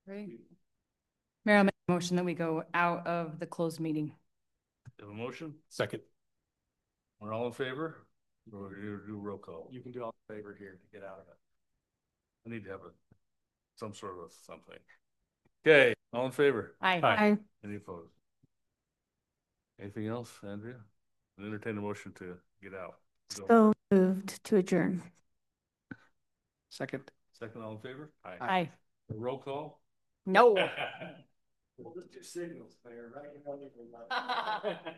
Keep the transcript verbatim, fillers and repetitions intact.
Right. Mayor, I'll make a motion that we go out of the closed meeting. Have a motion? Second. We're all in favor? Or you do roll call? You can do all in favor here to get out of it. I need to have a, some sort of something. Okay, all in favor? Aye. Aye. Any opposed? Anything else, Andrea? I entertain a motion to get out. Go. So moved to adjourn. Second. Second, all in favor? Aye. Aye. Roll call? No. Well, there's two signals there, right?